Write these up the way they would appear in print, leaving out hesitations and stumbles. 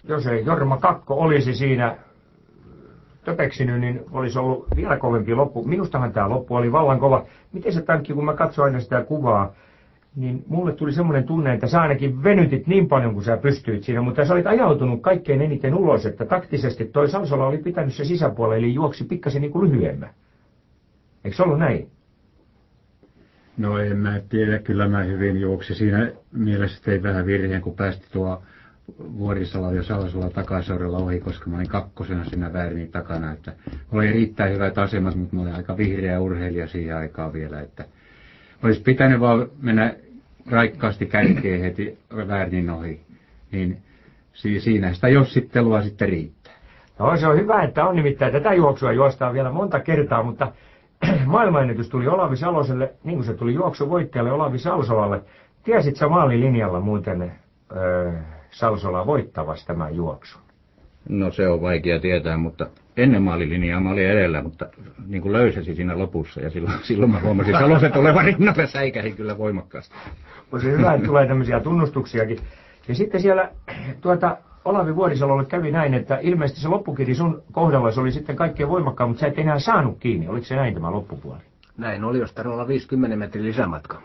jos ei Jorma Kakko olisi siinä töpeksinyt, niin olisi ollut vielä kovempi loppu. Minustahan tämä loppu oli vallan kova. Miten se tankki, kun mä katsoin aina sitä kuvaa, niin mulle tuli semmoinen tunne, että sä ainakin venytit niin paljon kuin sä pystyit siinä, mutta sä olit ajautunut kaikkein eniten ulos, että taktisesti toi Salsola oli pitänyt se sisäpuolelle, eli juoksi pikkasen niin kuin lyhyemmän. Eikö se ollut näin? No en mä tiedä, kyllä mä hyvin juoksin. Siinä mielessä tein vähän virheen, kun päästi tuo Vuorisalo ja Salsola takaseuralla ohi, koska mä olin kakkosena siinä Värnin takana. Että oli erittäin hyvät asemat, mutta mä olin aika vihreä urheilija siihen aikaan vielä. Että olisi pitänyt vaan mennä raikkaasti kärkeen heti Värnin ohi. Niin siinä sitä jossittelua sitten riittää. No se on hyvä, että on nimittäin tätä juoksua juostaan vielä monta kertaa, mutta maailmanennätys tuli Olavi Saloselle, niin kuin se tuli juoksuvoittajalle Olavi Salsolalle. Tiesit sä maalilinjalla muuten Salsola voittavasi tämän juoksun? No se on vaikea tietää, mutta ennen maalilinjaa mä olin edellä, mutta niin kuin löysäsi siinä lopussa ja silloin mä huomasin Salosen tulevan rinnalle, säikähin kyllä voimakkaasti. On se hyvä, että tulee tämmöisiä tunnustuksiakin. Ja sitten siellä Olavi Vuorisalolle kävi näin, että ilmeisesti se loppukiri sun kohdalla se oli sitten kaikkein voimakkaan, mutta sä et enää saanut kiinni. Oliko se näin tämä loppupuoli? Näin oli, jos tarvitsi olla 50 metrin lisämatka.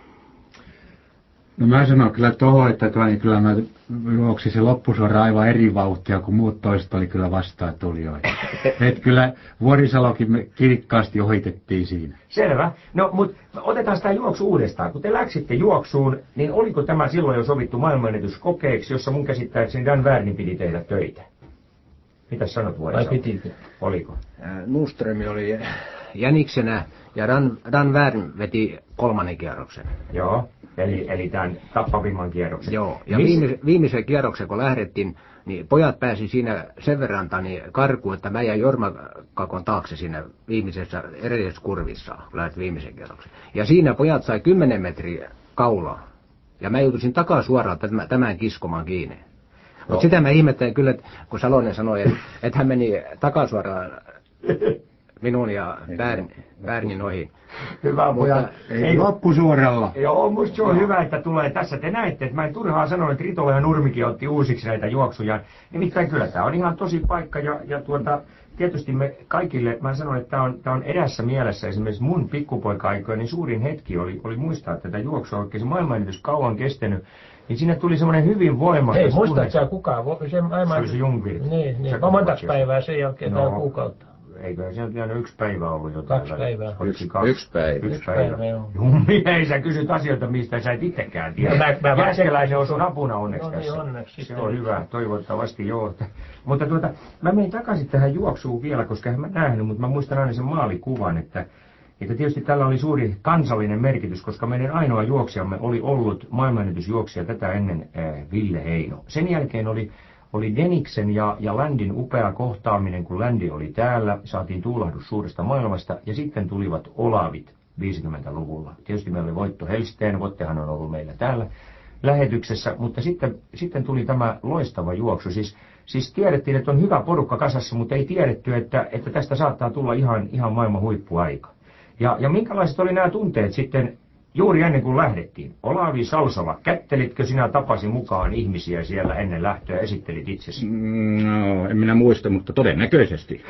No mä sanon kyllä tuohon, että niin kyllä mä juoksin se loppusuora aivan eri vauhtia, kun muut toiset oli kyllä vastaan tulijoita. Että kyllä Vuorisalokin me kirkkaasti ohitettiin siinä. Selvä. No, mutta otetaan sitä juoksu uudestaan. Kun te läksitte juoksuun, niin oliko tämä silloin jo sovittu maailmanennätyskokeeksi, jossa mun käsittääkseni Dan Värnin piti tehdä töitä? Mitäs sanot Vuorisalo? Vai pitikö? Oliko? Nuströmi oli jäniksenä ja Dan Värn veti 3. kierroksen. Joo. Eli tämän tappavimman kierroksen. Joo, ja viimeisen kierroksen kun lähdettiin, niin pojat pääsi siinä sen verran karkuun, että mä jäin Jorma Kakon taakse siinä viimeisessä edellisessä kurvissa, kun lähdettiin viimeisen kierroksen. Ja siinä pojat sai 10 metriä kaulaa, ja mä joutuisin takasuoraan tämän kiskomaan kiinni. Mutta sitä mä ihmettelen kyllä, että kun Salonen sanoi, että hän meni takasuoraan minun ja Värnin ohi. Hyvä, mutta ei loppusuoralla. Joo, musta se on hyvä, että tulee tässä. Te näette, että mä en turhaan sano, että Ritola ja Nurmikin otti uusiksi näitä juoksuja. Nimittäin kyllä tämä on ihan tosi paikka ja tietysti me kaikille, mä sanon, että tämä on erässä mielessä, esimerkiksi mun pikkupoika-aikoja, niin suurin hetki oli muistaa tätä juoksua, oikein se maailmanennätys kauan kestänyt. Niin siinä tuli semmoinen hyvin voimakas. Hei, muistatko sä kukaan? Se oli se Jungwirth. Niin. Montaks päivää sen jälkeen tai kuukautta? Eikö se ole 1 päivä ollut jotain? 2 päivää. Yksi päivä. Jummi, ei sä kysyt asioita, mistä sä et itsekään tiedä. Jääskeläinen on sun apuna onneksi tässä. Onneksi. Se on hyvä, toivottavasti joo. Mutta mä menen takaisin tähän juoksuun vielä, koska en mä nähnyt, mutta mä muistan aina sen maalikuvan, että tietysti tällä oli suuri kansallinen merkitys, koska meidän ainoa juoksijamme oli ollut maailmanennätysjuoksija tätä ennen Ville Heino. Sen jälkeen oli Deniksen ja Landin upea kohtaaminen, kun Landi oli täällä, saatiin tuulahdus suuresta maailmasta, ja sitten tulivat Olavit 50-luvulla. Tietysti meillä oli Voitto Hellsten, Vottehan on ollut meillä täällä lähetyksessä, mutta sitten tuli tämä loistava juoksu. Siis tiedettiin, että on hyvä porukka kasassa, mutta ei tiedetty, että tästä saattaa tulla ihan maailman huippuaika. Ja minkälaiset oli nämä tunteet sitten juuri ennen kuin lähdettiin? Olavi Salsola, kättelitkö sinä tapasi mukaan ihmisiä siellä ennen lähtöä, esittelit itsesi? No, en minä muista, mutta todennäköisesti.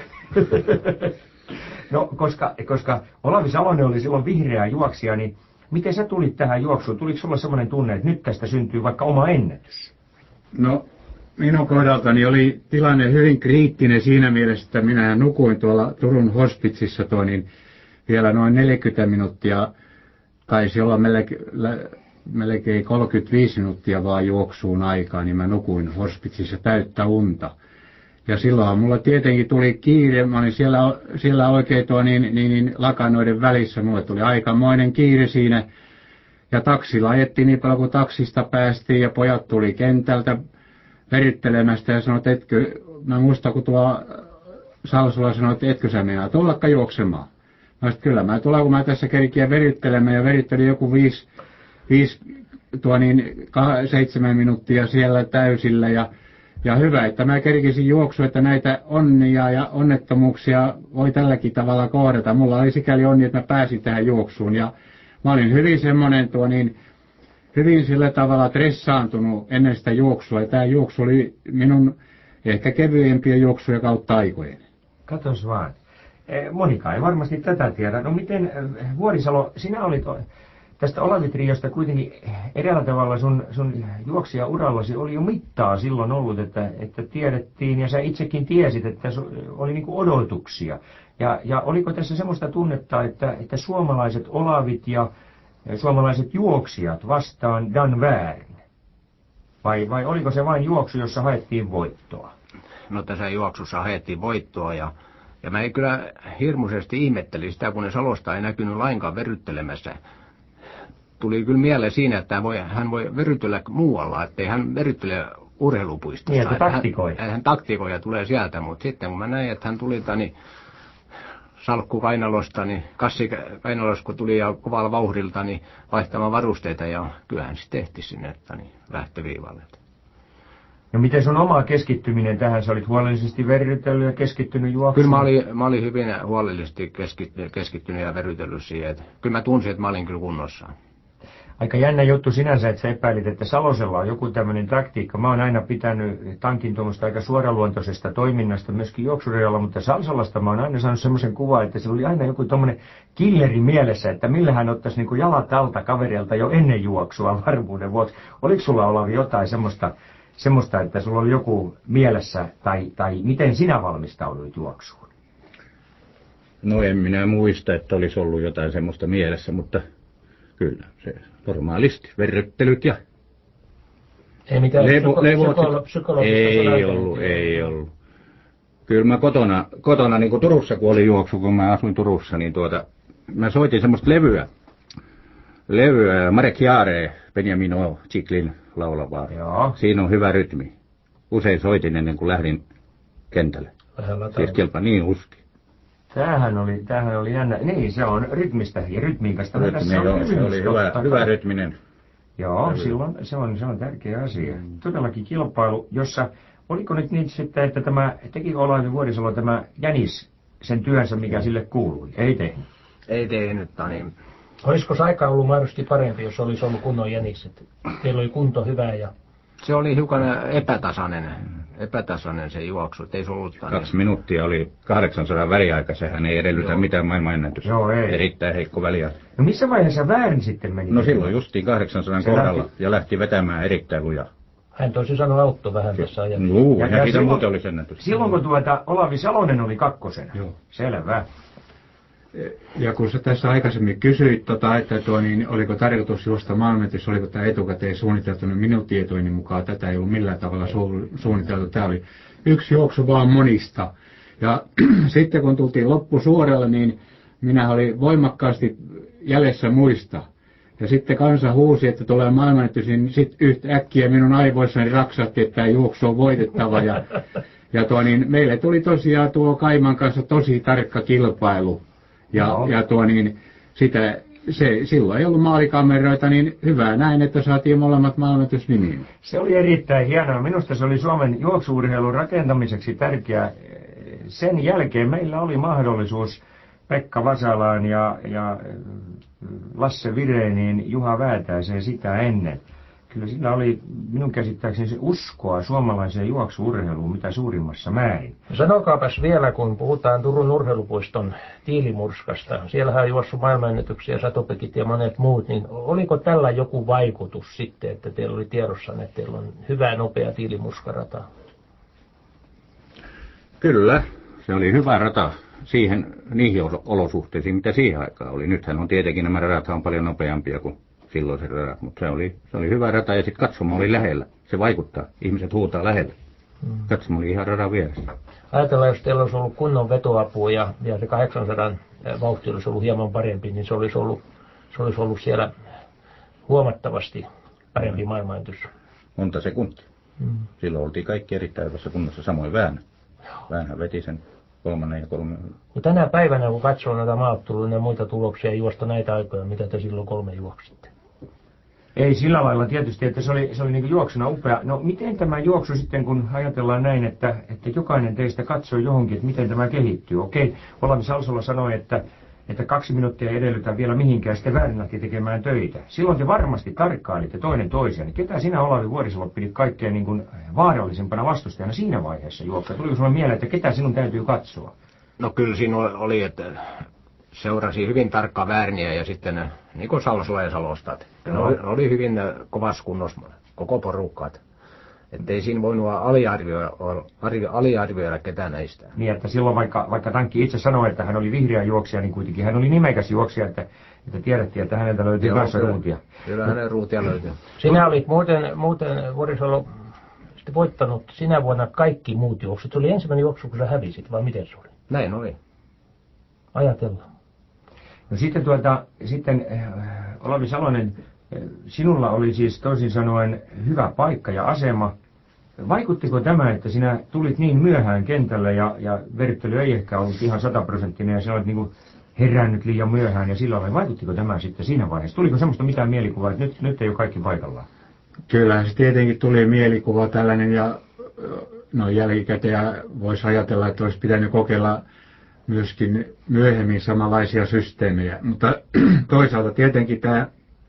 No, koska Olavi Salonen oli silloin vihreä juoksija, niin miten sä tulit tähän juoksuun? Tuliko sulla semmoinen tunne, että nyt tästä syntyy vaikka oma ennätys? No, minun kohdaltani oli tilanne hyvin kriittinen siinä mielessä, että minä nukuin tuolla Turun hospitsissa vielä noin 40 minuuttia, taisi olla melkein 35 minuuttia vaan juoksuun aikaa, niin mä nukuin hospitsissa täyttä unta. Ja silloinhan mulla tietenkin tuli kiire, mä olin siellä oikein lakanoiden välissä, mulle tuli aikamoinen kiire siinä. Ja taksilla ajettiin niin paljon kuin taksista päästiin ja pojat tuli kentältä verittelemästä ja sanoi, että mä muistan kun tuo Salsola sanoi, että etkö sä meinaa tullakaan juoksemaan. No sit kyllä mä tulen, kun mä tässä kerkiä verittelemään ja verittelin joku 7 minuuttia siellä täysillä ja hyvä, että mä kerkisin juoksua, että näitä onnia ja onnettomuuksia voi tälläkin tavalla kohdata. Mulla oli sikäli onni, että mä pääsin tähän juoksuun ja mä olin hyvin semmoinen hyvin sillä tavalla stressaantunut ennen sitä juoksua. Ja tämä juoksu oli minun ehkä kevyempiä juoksuja kautta aikojen. Katos vaan. Monika ei varmasti tätä tiedä. No miten, Vuorisalo, sinä olit tästä Olavi-triosta kuitenkin eräällä tavalla sun juoksijaurallasi oli jo mittaa silloin ollut, että tiedettiin ja sä itsekin tiesit, että oli niin kuin odotuksia. Ja oliko tässä semmoista tunnetta, että suomalaiset Olavit ja suomalaiset juoksijat vastaan Dan väärin? Vai oliko se vain juoksu, jossa haettiin voittoa? No tässä juoksussa haettiin voittoa ja mä kyllä hirmuisesti ihmettelin sitä, kun ne Salosta ei näkynyt lainkaan veryttelemässä. Tuli kyllä mieleen siinä, että hän voi verytellä muualla, ettei hän veryttele urheilupuistossa. Niin, että taktikoi. Hän taktikoja tulee sieltä, mutta sitten kun mä näin, että hän tuli salkku kainalosta, niin kassi kainalosta kun tuli ja kovalla vauhdilta, niin vaihtamaan varusteita ja kyllähän se tehtiin sinne lähtöviivalle. No miten sun oma keskittyminen tähän? Sä olit huolellisesti verrytellyt ja keskittynyt juoksuun? Kyllä mä olin hyvin huolellisesti keskittynyt ja verrytellyt siihen. Kyllä mä tunsin, että mä olin kyllä kunnossa. Aika jännä juttu sinänsä, että sä epäilit, että Salosella on joku tämmöinen taktiikka. Mä oon aina pitänyt tankin tuommoista aika suoraluontoisesta toiminnasta myöskin juoksureilla, mutta Salsolasta mä oon aina saanut semmoisen kuvan, että se oli aina joku tommonen killeri mielessä, että millä hän ottaisi niinku jalat alta kaverilta jo ennen juoksua varmuuden vuoksi. Oliko sulla, Olavi, jotain semmoista, että sulla oli joku mielessä, tai miten sinä valmistauduit juoksuun? No en minä muista, että olisi ollut jotain semmoista mielessä, mutta kyllä se normaalisti, verryttelyt ja Ei mitään psykologista ei ollut. Kyllä mä kotona niin kuin Turussa, kun oli juoksu, kun mä asuin Turussa, niin mä soitin semmoista levyä Marek Jaare, Benjamin Čiklin laulavaa. Joo. Siinä on hyvä rytmi. Usein soitin ennen kuin lähdin kentälle. Siis kilpa niin uski. Tämähän oli jännä. Niin, se on rytmistä ja rytmiikasta. Se oli hyvä rytminen. Joo, silloin se on tärkeä asia. Todellakin kilpailu, jossa, oliko nyt niin sitten, että teki Olavi Vuorisalo tämä jänis sen työnsä, mikä sille kuului? Ei tehnyt. Ei tehnyt, niin. Olisiko se aika ollut mahdollisesti parempi, jos olisi ollut kunnon jänikset? Teillä oli kunto hyvä ja... Se oli hiukan epätasainen se juoksu, ei se ollut... 2 minuuttia oli 800 väliaika, sehän ei edellytä mitään maailmanennätystä. Joo, ei. Erittäin heikko väliaika. No missä vaiheessa väärin sitten meni? No silloin justiin 800 kohdalla ja lähti vetämään erittäin lujaa. Hän toisin sanoen auttoi vähän tässä ajassa. Ja siitä muuten olisi ennätys. Silloin kun Olavi Salonen oli kakkosena. Joo. Selvä. Ja kun sä tässä aikaisemmin kysyit, että niin oliko tarkoitus juosta maailmanennätys, oliko tämä etukäteen suunniteltu, niin minun tietojeni mukaan tätä ei ollut millään tavalla suunniteltu. Tämä oli yksi juoksu vaan monista. Ja sitten kun tultiin loppusuoralle, niin minä olin voimakkaasti jäljessä muista. Ja sitten kansa huusi, että tulee maailmanennätys, niin sitten yhtäkkiä minun aivoissani raksahti, että tämä juoksu on voitettava. Ja niin meille tuli tosiaan tuo Kaiman kanssa tosi tarkka kilpailu. Silloin ei ollut maalikameroita, niin hyvä näin, että saatiin molemmat maailmanennätysnimiin. Se oli erittäin hienoa. Minusta se oli Suomen juoksu-urheilun rakentamiseksi tärkeää. Sen jälkeen meillä oli mahdollisuus Pekka Vasalaan ja Lasse Vireeniin, Juha Väätäiseen sitä ennen. Kyllä sillä oli minun käsittääkseni se uskoa suomalaiseen juoksu-urheiluun mitä suurimmassa määrin. Sanokaapas vielä, kun puhutaan Turun urheilupuiston Tiilimurskasta. Siellähän on juossut maailmanennätyksiä, Satopekit ja monet muut. Niin oliko tällä joku vaikutus sitten, että teillä oli tiedossanne, että teillä on hyvä nopea Tiilimurskarata? Kyllä, se oli hyvä rata niihin olosuhteisiin, mitä siihen aikaan oli. Nythän on tietenkin nämä radat on paljon nopeampia kuin silloin radat, mutta se oli hyvä rata ja sitten katsomo oli lähellä. Se vaikuttaa. Ihmiset huutaa lähellä. Katsomo oli ihan radan vieressä. Ajatellaan, jos teillä olisi ollut kunnon vetoapua ja se 800 vauhti olisi ollut hieman parempi, niin se olisi ollut siellä huomattavasti parempi maailmanennätys. Monta sekuntia. Silloin oltiin kaikki erittäin hyvässä kunnossa, samoin Väänä. Väänä veti sen 3 ja 3. Tänä päivänä, kun katsoo näitä maaotteluja ja muita tuloksia, juosta näitä aikoja, mitä te silloin 3 juoksitte? Ei sillä lailla tietysti, että se oli niin kuin juoksuna upea. No miten tämä juoksu sitten, kun ajatellaan näin, että jokainen teistä katsoo johonkin, että miten tämä kehittyy? Okei, Olavi Salsola sanoi, että että 2 minuuttia ei edellytä vielä mihinkään, sitten Väänä lähti tekemään töitä. Silloin te varmasti tarkkailitte toinen toisiaan. Ketä sinä, Olavi Vuorisalo, pidit kaikkein niin kuin vaarallisempana vastustajana siinä vaiheessa juoksaa? Tuliko sinulle mieleen, että ketä sinun täytyy katsoa? No kyllä siinä oli, että seurasi hyvin tarkkaan Vääniä ja sitten niin kuin Salsoa ja Salosta. Ne oli hyvin kovassa kunnossa koko porukkaat. Että ei siinä voinut aliarvioida ketään näistä. Niin, että silloin vaikka Tankki itse sanoi, että hän oli vihreä juoksija, niin kuitenkin hän oli nimekäs juoksija, että tiedettiin, että häneltä löytyy kanssa ruutia. Kyllä hänen ruutia löytyy. Sinä olit muuten Vuorisalo voittanut sinä vuonna kaikki muut juoksut. Se oli ensimmäinen juoksu, kun sä hävisit, vai miten se oli? Näin oli. Ajatellaan. No sitten Olavi Salonen, sinulla oli siis toisin sanoen hyvä paikka ja asema. Vaikuttiko tämä, että sinä tulit niin myöhään kentälle ja verittely ei ehkä ollut ihan 100% ja sinä olet niin kuin herännyt liian myöhään ja silloin, vai vaikuttiko tämä sitten siinä vaiheessa? Tuliko semmoista mitään mielikuvaa, että nyt ei ole kaikki paikallaan? Kyllähän se tietenkin tuli mielikuva tällainen ja no jälkikäteen voisi ajatella, että olisi pitänyt kokeilla myöskin myöhemmin samanlaisia systeemejä, mutta toisaalta tietenkin tämä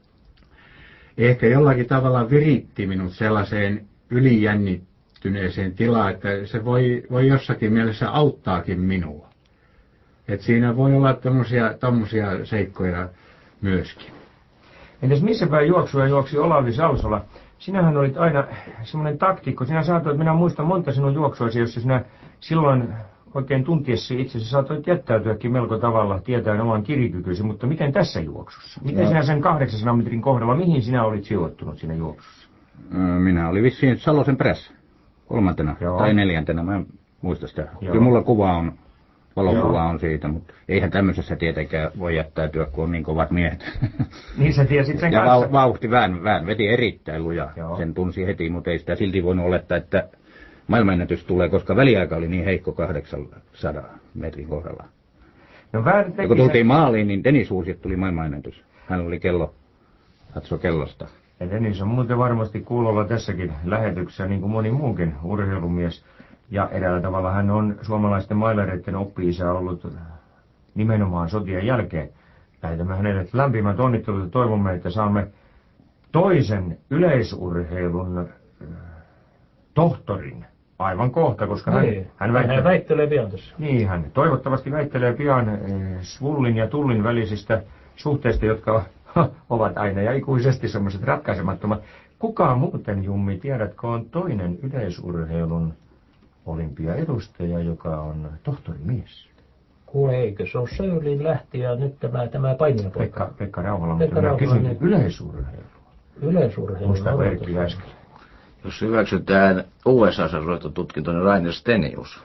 ehkä jollakin tavalla viritti minut sellaiseen ylijännittyneeseen tilaan, että se voi jossakin mielessä auttaakin minua. Että siinä voi olla tommosia seikkoja myöskin. Entäs missä päin juoksua juoksi Olavi Salsola? Sinähän olit aina semmoinen taktikko. Sinä saatoit, minä muistan monta sinun juoksuasi, jossa sinä silloin oikein tuntiesi itsesi saatoit jättäytyäkin melko tavalla tietäen oman kirikykysi, mutta miten tässä juoksussa? Miten sinä sen 800 metrin kohdalla, mihin sinä olit sijoittunut siinä juoksussa? Minä olin vissiin Salosen perässä, 3. tai 4. Mä en muista sitä. Kyllä mulla valokuva on siitä, mutta eihän tämmöisessä tietenkään voi jättäytyä, kun on niin kovat miehet. Niin sä tiesit sen ja kanssa. vauhti Vään veti erittäin lujaa. Sen tunsi heti, mutta ei sitä silti voinut olettaa, että maailmanennätys tulee, koska väliaika oli niin heikko 800 metrin kohdalla. No, ja kun tultiin maaliin, niin Dennis huusi, että tuli maailmanennätys. Hän oli katso kellosta. Ja Dennis on muuten varmasti kuulolla tässäkin lähetyksessä, niin kuin moni muukin urheilumies. Ja eräällä tavalla hän on suomalaisten mailereiden oppi-isä ollut nimenomaan sotien jälkeen. Lähetämme hänelle lämpimät onnittelut ja toivomme, että saamme toisen yleisurheilun tohtorin aivan kohta, koska hän väittelee pian tässä. Niin, hän toivottavasti väittelee pian Svullin ja Tullin välisistä suhteista, jotka ovat aina ja ikuisesti semmoiset ratkaisemattomat. Kuka muuten, Jummi, tiedätkö, on toinen yleisurheilun olympiaedustaja, joka on tohtorimies? Kuule, eikö se ole Söylin lähti ja nyt tämä painijapoika? Pekka Rauhala, mutta minä kysyn yleisurheilua. Yleisurheilua. Muistaako Erkki äsken? Jos hyväksytään USA:ssa suoritettu tutkinto, niin Rainer Stenius.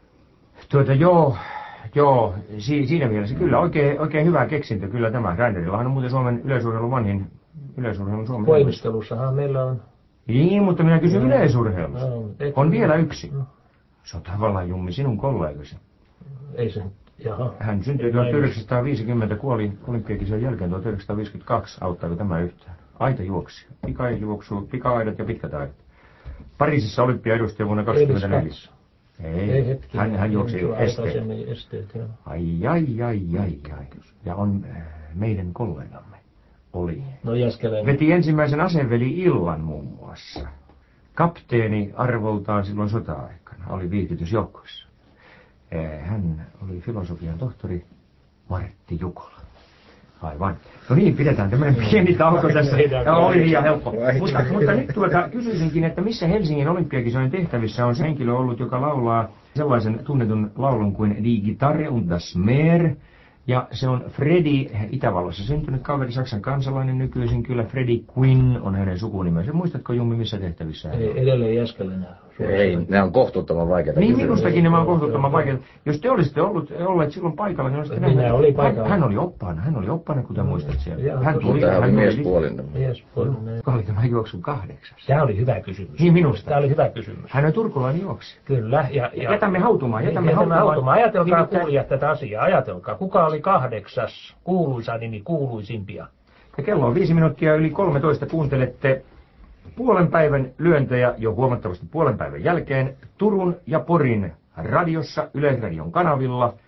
Joo, siinä mielessä kyllä oikein hyvä keksintö kyllä tämä. Rainerillahan on muuten Suomen yleisurheilun vanhin yleisurheilun Suomen. Voimistelussahan meillä on. Niin, mutta minä kysyn yleisurheilusta. On vielä yksi. Se on tavallaan, Jummi, sinun kollegasi. Ei se, jaha. Hän syntyi 1950, kuoli olympiakisojen jälkeen 1952. Auttaako tämä yhtään? Aita juoksi. Pika-aidat ja pitkät aidat. Pariisissa olympiaedustaja vuonna 1924. Ei hetki. Hän juoksi esteet. Ai. Ja on meidän kollegamme. Oli. No Jääskeläinen. Veti ensimmäisen aseveli-illan muun muassa. Kapteeni arvoltaan silloin sota-aikana. Oli viihdytysjoukoissa. Hän oli filosofian tohtori Martti Jukola. Aivan. No niin, pidetään tämmöinen pieni tauko tässä. Oli liian helppo. Mutta nyt kysyisinkin, että missä Helsingin olympiakisojen tehtävissä on se henkilö ollut, joka laulaa sellaisen tunnetun laulun kuin Die Gitarre und das Meer. Ja se on Freddie, Itävallassa syntynyt kaveri, Saksan kansalainen nykyisin kyllä. Freddie Quinn on hänen sukunimensä. Muistatko, Jummi, missä tehtävissä hän on? Edelleen Jääskeläinen. Ei, ne on kohtuuttoman vaikeita. Niin, minustakin nämä on kohtuuttoman vaikeita. Jos te olisitte olleet silloin paikalla, niin olisitte nähneet. Hän oli oppaana, kuten muistat siellä. Hän tuli miespuolinen. Kuka oli tämä juoksun 8? Tämä oli hyvä kysymys. Niin, minusta. Tämä oli hyvä kysymys. Hän on turkulainen juoksi. Kyllä. Jätämme hautumaan. Ajatelkaa kuulijat tätä asiaa. Ajatelkaa. Kuka oli 8. kuuluisa nimi kuuluisimpia? Ja kello on 5 minuuttia yli 13. Kuuntelette puolen päivän lyöntejä jo huomattavasti puolen päivän jälkeen Turun ja Porin radiossa, Yleisradion kanavilla.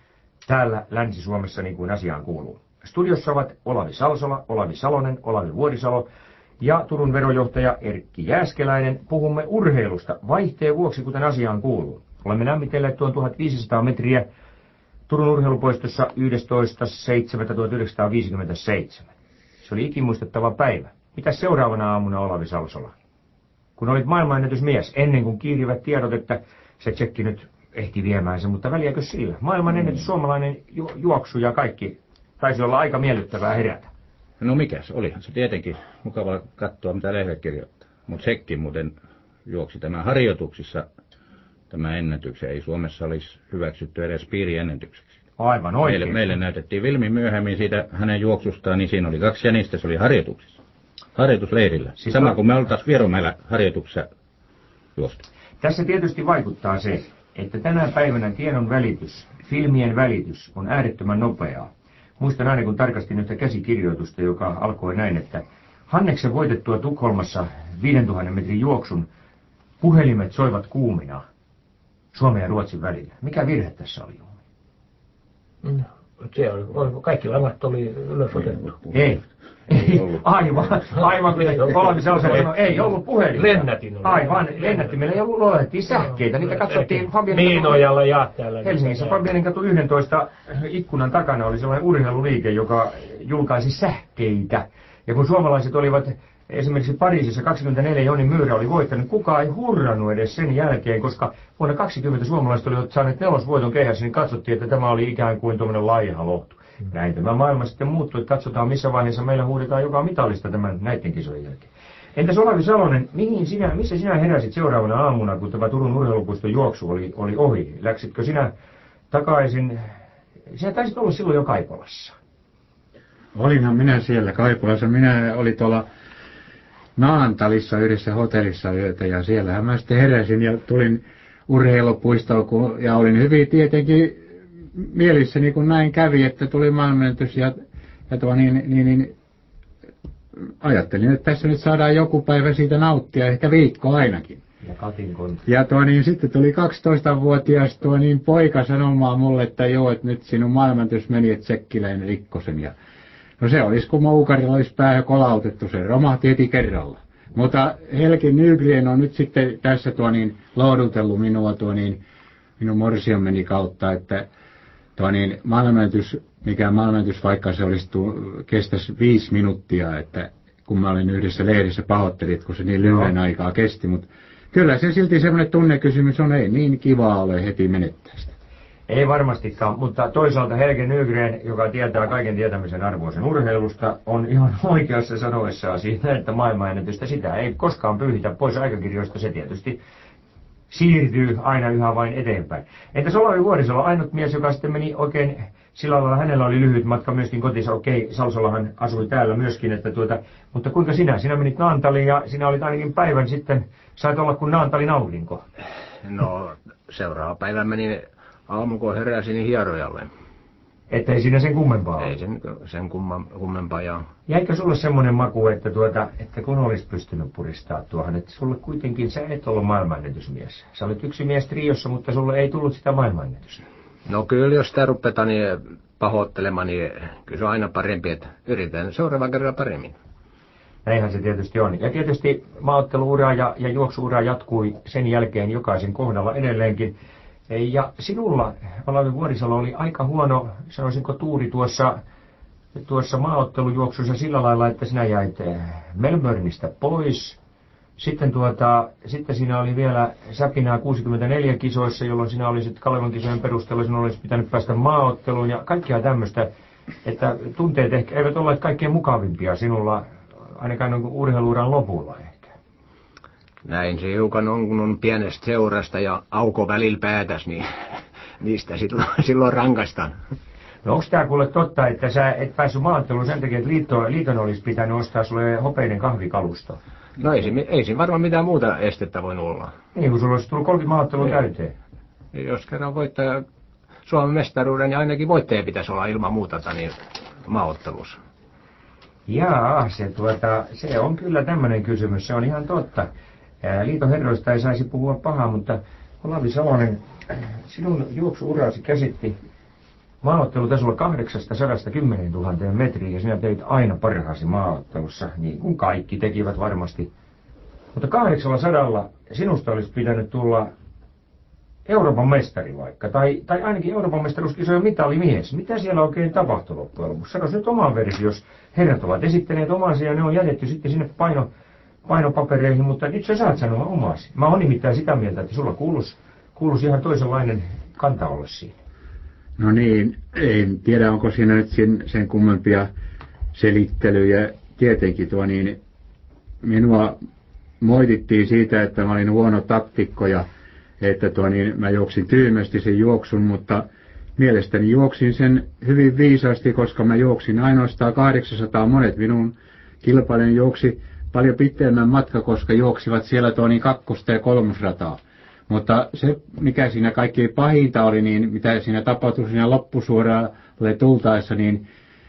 täällä Länsi-Suomessa niin kuin asiaan kuuluu. Studiossa ovat Olavi Salsola, Olavi Salonen, Olavi Vuorisalo ja Turun verojohtaja Erkki Jääskeläinen. Puhumme urheilusta vaihteen vuoksi, kuten asiaan kuuluu. Olemme lämmitelleet tuon 1500 metriä Turun urheilupuistossa 11.7.1957. Se oli ikimuistettava päivä. Mitäs seuraavana aamuna, Olavi Salsola? Kun olit maailmanennätysmies, ennen kuin kiirivät tiedot, että se tsekki nyt ehti viemään sen, mutta väliäkö sillä? Maailmanennätys, suomalainen juoksu ja kaikki taisi olla aika miellyttävää herätä. No mikäs, olihan se tietenkin mukava katsoa, mitä lehdet kirjoittaa. Mutta sekin muuten juoksi tämä harjoituksissa, tämä ennätyksen. Ei Suomessa olisi hyväksytty edes piiriennätykseksi. Aivan oikein. Meille näytettiin filmi myöhemmin siitä hänen juoksustaan, niin siinä oli 2 jänistä, se oli harjoituksissa. Harjoitusleirillä. Siis sama kuin me oltaisiin Vierumäellä harjoituksessa juostu. Tässä tietysti vaikuttaa se, että tänä päivänä tiedon välitys, filmien välitys on äärettömän nopeaa. Muistan aina, kun tarkastin yhtä käsikirjoitusta, joka alkoi näin, että Hanneksen voitettua Tukholmassa 5000 metrin juoksun puhelimet soivat kuumina Suomen ja Ruotsin välillä. Mikä virhe tässä oli? Kaikki langat oli ylös otettu. Ei. Aivan kuten Olavi Salsola sanoi, ei ollut puhelinta. Lennätin oli. Aivan, lennättimellä ei ollut, luotettiin sähkeitä, niitä katsottiin Niinojalla ja täällä. Helsingissä Fabianin katu 11 ikkunan takana oli sellainen urheiluliike, joka julkaisi sähkeitä. Ja kun suomalaiset olivat esimerkiksi Pariisissa 24 Joni Myyrä oli voittanut, kukaan ei hurrannut edes sen jälkeen, koska vuonna 20 suomalaiset olivat saaneet 4. voiton kehässä, niin katsottiin, että tämä oli ikään kuin tuommoinen laiha lohtu. Näin tämä maailma sitten muuttui, että katsotaan missä vaiheessa meillä huudetaan joka mitallista tämän näiden kisojen jälkeen. Entäs Olavi Salonen, missä sinä heräsit seuraavana aamuna, kun tämä Turun urheilupuiston juoksu oli ohi? Läksitkö sinä takaisin? Sinä taisit olla silloin jo Kaipolassa. Olinhan minä siellä Kaipolassa. Minä olin tuolla Naantalissa yhdessä hotellissa yötä ja siellähän mä sitten heräsin ja tulin urheilupuistoon ja olin hyvin tietenkin mielissäni kun näin kävi, että tuli maailmanennätys ja ajattelin, että tässä nyt saadaan joku päivä siitä nauttia, ehkä viikko ainakin. Ja sitten tuli 12-vuotias poika sanomaan mulle, että joo, että nyt sinun maailmanennätys meni, että Tsekkiläinen rikkoi sen. Ja no se olisi, kun moukarilla olisi päähän kolautettu, se romahti heti kerralla. Mutta Helge Nygren on nyt sitten tässä lohdutellut minua minun morsiammeni kautta, että maailmanennätys, vaikka se olisi kestäisi 5 minuuttia, että kun mä olin yhdessä leirissä pahoittelit, kun se niin lyhyen aikaa kesti, mutta kyllä se silti semmoinen tunnekysymys on, ei niin kiva ole heti menettää sitä. Ei varmastikaan, mutta toisaalta Helge Nygren, joka tietää kaiken tietämisen arvoisen urheilusta, on ihan oikeassa sanoessaan siitä, että maailmanennätystä sitä ei koskaan pyyhitä pois aikakirjoista, se tietysti siirtyy aina yhä vain eteenpäin. Entäs Olavi Vuorisalo, ainut mies, joka sitten meni oikein sillä lailla, hänellä oli lyhyt matka myöskin kotinsa, Salsolahan asui täällä myöskin, että mutta kuinka sinä menit Naantaliin ja sinä olit ainakin päivän sitten, sait olla kuin Naantalin aurinko. No, seuraava päivä menin aamulla, kun heräsin hierojalle. Että ei siinä sen kummempaa ole? Ei sen kummempaa, joo. Jäikö sulle semmoinen maku, että kun olisi pystynyt puristaa tuohon, että sulle kuitenkin, sä et ollut maailmanennätysmies. Sä olit yksi mies triossa, mutta sulle ei tullut sitä maailmanennätystä. No kyllä, jos sitä rupetaan pahoittelemaan, niin kyllä se on aina parempi, että yritän seuraavan kerran paremmin. Näinhän se tietysti on. Ja tietysti maaotteluura ja juoksuura jatkui sen jälkeen jokaisen kohdalla edelleenkin. Ja sinulla, Olavi Vuorisalo, oli aika huono, sanoisinko, tuuri tuossa maaottelujuoksussa sillä lailla, että sinä jäit Melbourneista pois. Sitten siinä oli vielä säpinää 64 kisoissa, jolloin sinä olisit Kalevan kisojen perusteella, sinun olisi pitänyt päästä maaotteluun ja kaikkea tämmöistä, että tunteet ehkä eivät olleet kaikkein mukavimpia sinulla, ainakaan urheiluuran lopulla ehkä. Näin se hiukan on, kun on pienestä seurasta ja auko välillä päätäs, niin niistä silloin rankastaan. No onko tämä kuule totta, että sä et päässyt maaotteluun sen takia, että liiton olisi pitänyt ostaa sulle hopeinen kahvikalusto? No ei siinä varmaan mitään muuta estettä voinut olla. Niin, kun sulla olisi tullut 30 maaottelua täyteen. Jos kerran voittaa Suomen mestaruuden, niin ainakin voittaja pitäisi olla ilman muuta maaottelussa. Jaa, se on kyllä tämmöinen kysymys, se on ihan totta. Liiton herroista ei saisi puhua pahaa, mutta Olavi Salonen, sinun juoksuurasi käsitti Maaottelu taisi olla 810 000 metriä ja sinä teit aina parhaasi maaottelussa, niin kuin kaikki tekivät varmasti. Mutta 800 sinusta olisi pitänyt tulla Euroopan mestari vaikka, tai ainakin Euroopan mestaruuskisojen mitalimies. Mitä siellä oikein tapahtui loppujen lopuksi? Sanois nyt oman versiosi. Herrat ovat esittäneet omansa ja ne on jätetty sitten sinne painopapereihin, mutta nyt sä saat sanoa omasi. Mä oon nimittäin sitä mieltä, että sulla kuuluisi ihan toisenlainen kanta olla siinä. No niin, en tiedä onko siinä nyt sen kummempia selittelyjä. Tietenkin minua moitittiin siitä, että mä olin huono taktikko ja että mä juoksin tyhmästi sen juoksun, mutta mielestäni juoksin sen hyvin viisaasti, koska mä juoksin ainoastaan 800. Monet minun kilpailijani juoksi paljon pitemmän matka, koska juoksivat siellä 2. ja 3. rataa. Mutta se, mikä siinä kaikkein pahinta oli, niin mitä siinä tapahtui siinä loppusuoralle tultaessa, niin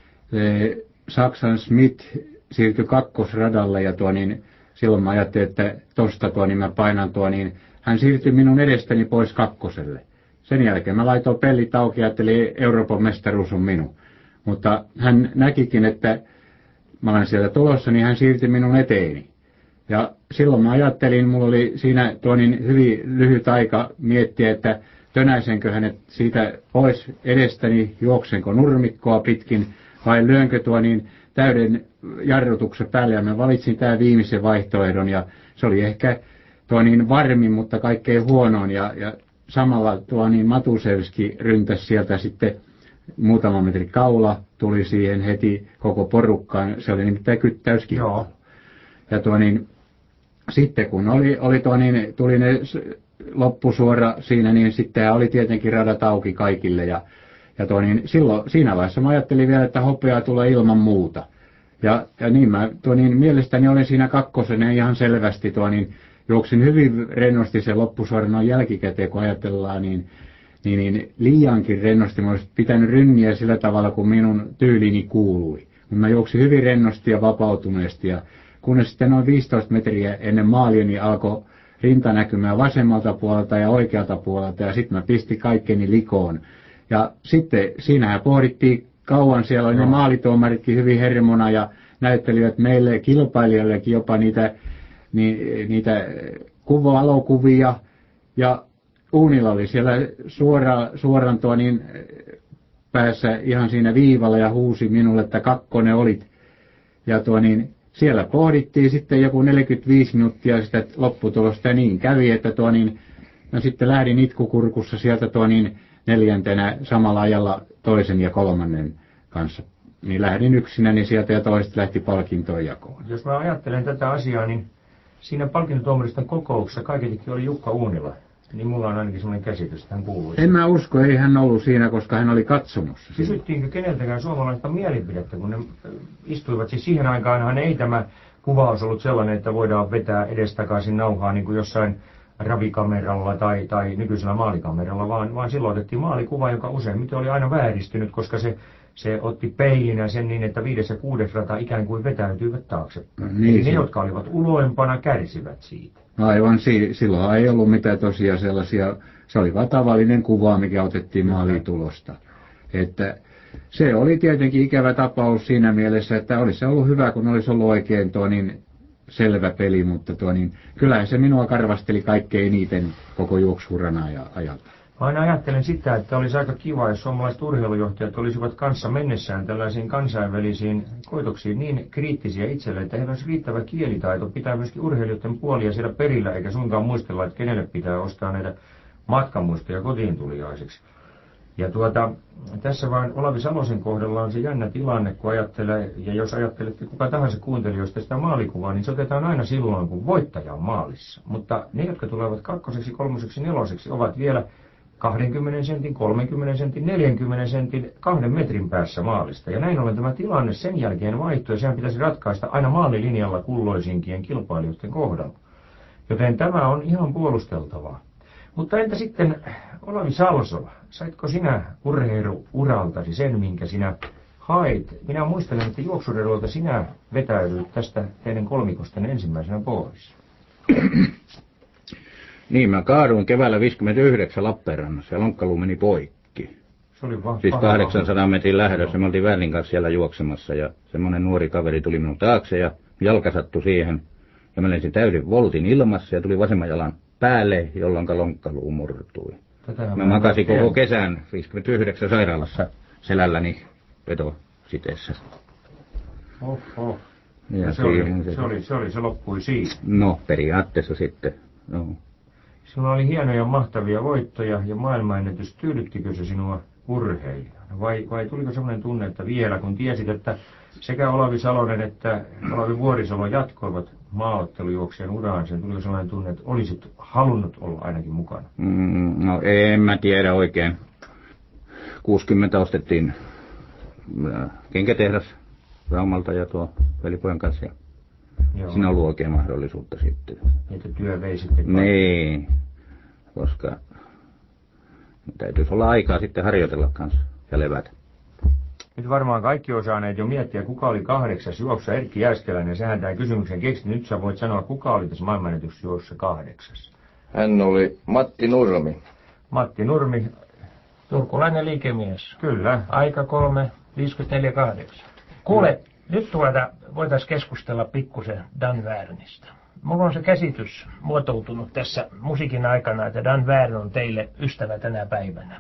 Saksan Smith siirtyi 2. radalle ja silloin mä ajattelin, että tosta mä painan hän siirtyi minun edestäni pois 2. Sen jälkeen mä laitoin pellit auki ja ajattelin, Euroopan mestaruus on minun. Mutta hän näkikin, että mä olen sieltä tulossa, niin hän siirtyi minun eteeni. Ja silloin mä ajattelin, mulla oli siinä hyvin lyhyt aika miettiä, että tönäisenkö hänet siitä pois edestäni, juoksenko nurmikkoa pitkin vai lyönkö täyden jarrutuksen päälle. Ja mä valitsin tämän viimeisen vaihtoehdon ja se oli ehkä varmin, mutta kaikkein huonoin. Ja samalla Matusevski ryntäsi sieltä sitten muutama metri kaula, tuli siihen heti koko porukkaan. Se oli nimittäin kyttäyskilpailu. Ja sitten kun tuli ne loppusuora siinä, niin sitten oli tietenkin radat auki kaikille. Ja silloin siinä vaiheessa mä ajattelin vielä, että hopeaa tulee ilman muuta. Ja niin mä mielestäni olin siinä 2. ihan selvästi juoksin hyvin rennosti sen loppusuoran noin jälkikäteen, kun ajatellaan, niin liiankin rennosti. Mä olisin pitänyt rynniä sillä tavalla, kun minun tyylini kuului. Mutta mä juoksin hyvin rennosti ja vapautuneesti. Ja kunnes sitten noin 15 metriä ennen maalia, niin alkoi rinta näkymään vasemmalta puolelta ja oikealta puolelta. Ja sitten mä pistin kaikkeni likoon. Ja sitten siinähän pohdittiin kauan, siellä oli ne maalituomaritkin hyvin hermona ja näyttelivät meille kilpailijoillekin jopa niitä valokuvia ja Uunila oli siellä suoran päässä ihan siinä viivalla ja huusi minulle, että 2. olit. Ja siellä pohdittiin sitten joku 45 minuuttia sitä lopputulosta ja niin kävi, että mä sitten lähdin itkukurkussa sieltä 4. samalla ajalla 2. ja 3. kanssa. Niin lähdin yksinäni sieltä ja toiset lähti palkintoon jakoon. Jos mä ajattelen tätä asiaa, niin siinä palkintotuomariston kokouksessa kaiketikin oli Jukka Uunila. Niin mulla on ainakin sellainen käsitys, että hän kuului. En mä usko, ei hän ollut siinä, koska hän oli katsomossa. Kysyttiinkö keneltäkään suomalaista mielipidettä, kun ne istuivat, siis siihen aikaanhan ei tämä kuvaus ollut sellainen, että voidaan vetää edestakaisin nauhaa niin kuin jossain ravikameralla tai nykyisellä maalikameralla, vaan silloin otettiin maalikuva, joka useimmiten oli aina vääristynyt, koska se otti peilinä sen niin, että 5. ja 6. rata ikään kuin vetäytyivät taaksepäin. Niin, eli ne, jotka olivat uloempana, kärsivät siitä. Aivan, silloin ei ollut mitään tosiaan sellaisia, se oli vain tavallinen kuva, mikä otettiin maalitulosta. Että se oli tietenkin ikävä tapaus siinä mielessä, että olisi se ollut hyvä, kun olisi ollut oikein selvä peli, mutta kyllähän se minua karvasteli kaikkein eniten koko juoksuuran ajalta. Mä aina ajattelen sitä, että olisi aika kiva, jos suomalaiset urheilujohtajat olisivat kanssa mennessään tällaisiin kansainvälisiin koitoksiin niin kriittisiä itselle, että heillä olisi riittävä kielitaito pitää myöskin urheilijoiden puolia siellä perillä, eikä suinkaan muistella, että kenelle pitää ostaa näitä matkamuistoja kotiin tuliaiseksi. Ja tässä vaan Olavi Salosen kohdalla on se jännä tilanne, kun ajattelee, ja jos ajattelette kuka tahansa kuuntelijoista sitä maalikuvaa, niin se otetaan aina silloin, kun voittaja on maalissa. Mutta ne, jotka tulevat 2., 3., 4. ovat vielä 20 sentin, 30 sentin, 40 sentin, 2 metrin päässä maalista. Ja näin ollen tämä tilanne sen jälkeen vaihtui, ja sehän pitäisi ratkaista aina maalilinjalla kulloisinkien kilpailijoiden kohdalla. Joten tämä on ihan puolusteltavaa. Mutta entä sitten Olavi Salso, saitko sinä urheiluuraltasi sen, minkä sinä hait? Minä muistelen, että juoksureilulta sinä vetäydyit tästä teidän kolmikosten ensimmäisenä pois. Niin, mä kaaduin keväällä 59 Lappeenrannassa ja lonkkaluu meni poikki. Se oli Siis 800 metrin lähdössä. Me oltiin Värnin kanssa siellä juoksemassa ja semmoinen nuori kaveri tuli minun taakse ja jalka sattui siihen. Ja mä lensin täysin voltin ilmassa ja tuli vasemman jalan päälle, jolloin lonkkaluu murtui. Mä makasin koko kesän 59 sairaalassa selälläni vetositeessä. Oho. Ja se loppui siihen. No, periaatteessa sitten. No. Sinulla oli hienoja mahtavia voittoja ja maailmanennätys. Tyydyttikö se sinua urheilijana? Vai tuliko sellainen tunne, että vielä kun tiesit, että sekä Olavi Salonen että Olavi Vuorisalo jatkoivat maaottelujuoksijan uraan, sen tuliko sellainen tunne, että olisit halunnut olla ainakin mukana? No en mä tiedä oikein. 60 ostettiin kenkätehdas Raumalta ja tuo velipojan kanssa. Ja siinä on ollut oikein mahdollisuutta sitten. Että työ vei sitten? Niin, koska täytyisi olla aikaa sitten harjoitella kanssa ja levätä. Nyt varmaan kaikki on saaneet jo miettiä, kuka oli 8. juoksussa. Erkki Jääskeläinen, sähän tämän kysymyksen keksit. Nyt sä voit sanoa, kuka oli tässä maailmanennätysjuoksussa 8. Hän oli Matti Nurmi. Matti Nurmi. Turkulainen liikemies. Kyllä. Aika 3:54.8. Kuule, nyt voitaisiin keskustella pikkusen Dan Wernistä. Mulla on se käsitys muotoutunut tässä musiikin aikana, että Dan Wern on teille ystävä tänä päivänä.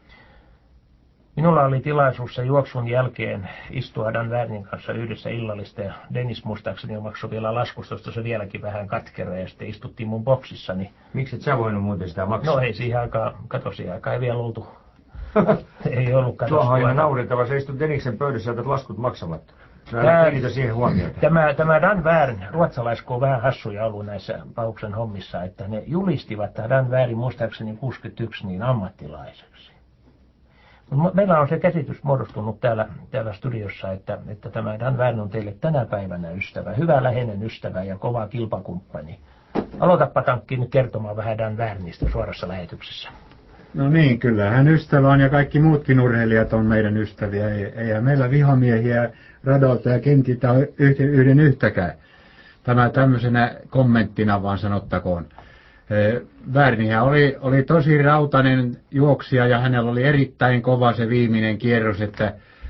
Minulla oli tilaisuus sen juoksun jälkeen istua Dan Wernin kanssa yhdessä illallista ja Dennis muistaakseni maksoi vielä laskustosta se vieläkin vähän katkera ja sitten istuttiin mun boksissani. Miksi et sä voinut muuten sitä maksaa? No ei siihen aikaan ei vielä oltu. Ei ollut katosi. Tuohan on ihan naurettava, sä istut Deniksen pöydässä ja otat laskut maksamatta. Siihen huomiota. Tämä Dan Wern, ruotsalaisko on vähän hassuja ollut näissä Pauksen hommissa, että ne julistivat tämä Dan Wernin muistaakseni 61 niin ammattilaiseksi. Meillä on se käsitys muodostunut täällä studiossa, että tämä Dan Wern on teille tänä päivänä ystävä, hyvä läheinen ystävä ja kova kilpakumppani. Aloitapa Tankki nyt kertomaan vähän Dan Wernistä suorassa lähetyksessä. No niin, kyllähän ystävä on ja kaikki muutkin urheilijat on meidän ystäviä. Eihän meillä vihamiehiä radolta ja kentiltä ole yhden yhtäkään. Tämä tämmöisenä kommenttina vaan sanottakoon. Wernihän oli tosi rautainen juoksija ja hänellä oli erittäin kova se viimeinen kierros, että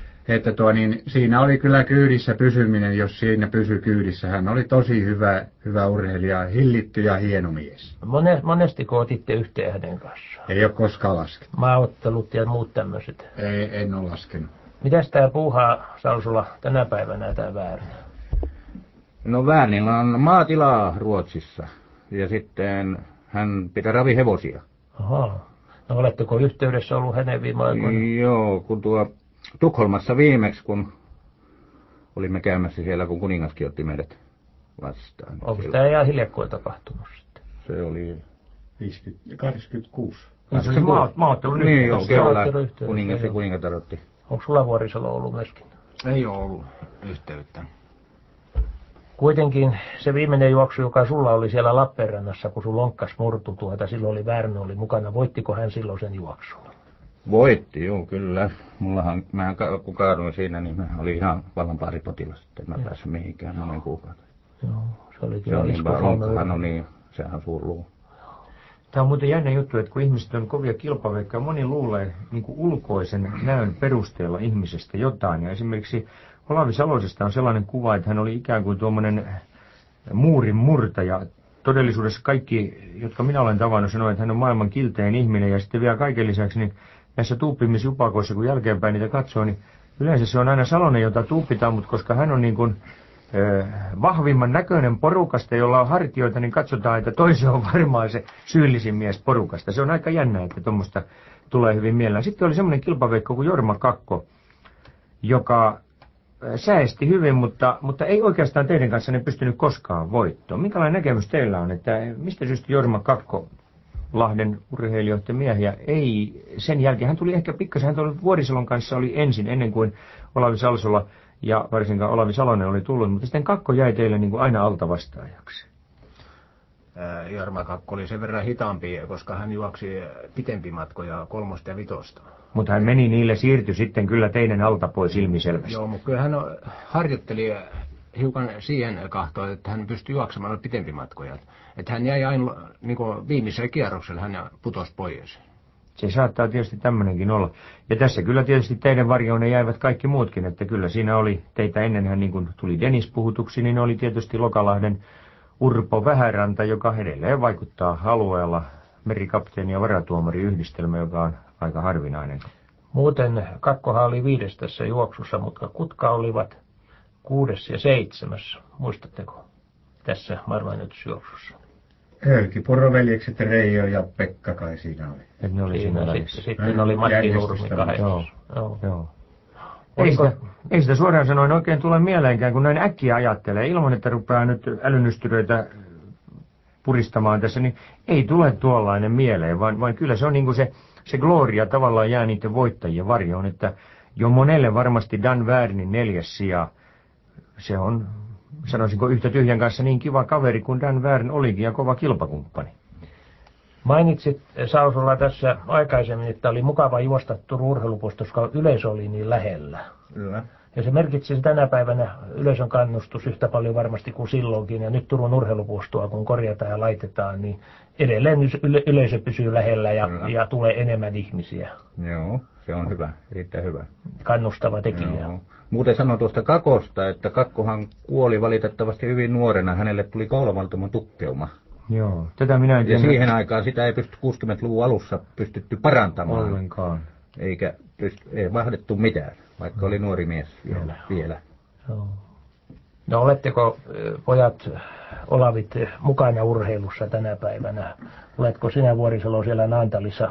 siinä oli kyllä kyydissä pysyminen, jos siinä pysyi kyydissä. Hän oli tosi hyvä urheilija, hillitty ja hieno mies. Monestiko otitte yhteen hänen kanssaan? Ei ole koskaan laskenut. Maaottelut ja muut tämmöiset? En ole laskenut. Mitäs tämä puuhaa Salsulla tänä päivänä tämä Wern? No Wernillä on maatilaa Ruotsissa ja sitten hän pitää ravihevosia. Ahaa. No oletteko yhteydessä ollut hänen viime aikoina? Joo, kun Tukholmassa viimeksi, kun olimme käymässä siellä, kun kuningaskin otti meidät vastaan. Onko tämä ihan hiljakkoin tapahtunut sitten? Se oli 86. Se oli maaottelu nyt. Niin, joo, keväällä kuningas ja kuningatar otti. Onko sulla Vuorisalo ollut myöskin? Ei ole ollut yhteyttä. Kuitenkin se viimeinen juoksu, joka sulla oli siellä Lappeenrannassa, kun sun lonkkas murtui silloin oli Wern oli mukana. Voittiko hän silloin sen juoksun? Voitti, joo, kyllä. Kun kaaduin siinä, niin mä olin ihan vallanpaaripotilas, että en mä päässyt mihinkään monen kuukauden. Joo, se oli Se kyllä on niin vaan lonkkahan on niin, sehän on suur luu. Tämä on muuten jännä juttu, että kun ihmiset on kovia kilpaveikkoja, moni luulee niin kuin ulkoisen näön perusteella ihmisestä jotain. Ja esimerkiksi Olavi Salosesta on sellainen kuva, että hän oli ikään kuin tuommoinen muurin murtaja. Todellisuudessa kaikki, jotka minä olen tavannut, sanoo, että hän on maailman kiltein ihminen. Ja sitten vielä kaiken lisäksi niin näissä tuuppimisjupakoissa, kun jälkeenpäin niitä katsoo, niin yleensä se on aina Salonen, jota tuupitaan, mutta koska hän on niin kuin vahvimman näköinen porukasta, jolla on hartioita, niin katsotaan, että toisi on varmaan se syyllisin mies porukasta. Se on aika jännä, että tuommoista tulee hyvin mieleen. Sitten oli semmoinen kilpaveikko kuin Jorma Kakko, joka säesti hyvin, mutta ei oikeastaan teidän kanssa ne pystynyt koskaan voittoon. Minkälainen näkemys teillä on, että mistä syystä Jorma Kakko, Lahden urheilijoiden miehiä, ei sen jälkeen, hän tuli ehkä pikkasen, hän tuli Vuorisalon kanssa oli ensin, ennen kuin Olavi Salsola ja varsinkaan Olavi Salonen oli tullut, mutta sitten Kakko jäi teille niin kuin aina altavastaajaksi. Jorma Kakko oli sen verran hitaampi, koska hän juoksi pitempi matkoja 3 ja 5. Mutta hän meni niille, siirtyi sitten kyllä teidän alta pois ilmiselvästi. Joo, mutta kyllä hän harjoitteli hiukan siihen kahtoon, että hän pystyi juoksemaan pitempi matkoja. Että hän jäi aina niin viimeisellä kierroksella, hän putosi pois. Se saattaa tietysti tämmöinenkin olla. Ja tässä kyllä tietysti teidän varjoonne jäivät kaikki muutkin, että kyllä siinä oli teitä ennenhän, niin kuin tuli Dennis puhutuksi, niin oli tietysti Lokalahden Urpo Vähäranta, joka edelleen vaikuttaa alueella merikapteeni ja varatuomari-yhdistelmä, joka on aika harvinainen. Muuten kakkohan oli 5 tässä juoksussa, mutta kutka olivat 6 ja 7. Muistatteko tässä maailmanennätysjuoksussa? Hölki Poroveljekset, Reijo ja Pekka kai siinä oli. Et ne oli siinä sitten oli Matti Nurmi 8. Joo. Ei sitä suoraan sanoen oikein tule mieleenkään, kun näin äkkiä ajattelee, ilman että rupeaa nyt älynystyröitä puristamaan tässä, niin ei tule tuollainen mieleen, vaan kyllä se on niin kuin se gloria tavallaan jää niiden voittajien varjoon, että jo monelle varmasti Dan Värnin 4. sija, se on, sanoisinko yhtä tyhjän kanssa niin kiva kaveri kuin Dan Värn olikin ja kova kilpakumppani. Mainitsit Sausola tässä aikaisemmin, että oli mukava juosta Turun urheilupuistossa, koska yleisö oli niin lähellä. Kyllä. Ja se merkitsi tänä päivänä yleisön kannustus yhtä paljon varmasti kuin silloinkin. Ja nyt Turun urheilupuistoa kun korjataan ja laitetaan, niin edelleen yleisö pysyy lähellä ja tulee enemmän ihmisiä. Joo, se on hyvä, erittäin hyvä. Kannustava tekijä. Joo. Muuten sanon tuosta Kakosta, että Kakkohan kuoli valitettavasti hyvin nuorena. Hänelle tuli kolmaltuman tukkeuma. Joo, tätä minä en tiedä. Ja siihen aikaan sitä ei pysty 60-luvun alussa pystytty parantamaan. Ollenkaan. Eikä ei vahdettu mitään, vaikka oli nuori mies vielä. Joo. No oletteko pojat Olavit mukana urheilussa tänä päivänä? Oletko sinä Vuorisalo siellä Naantalissa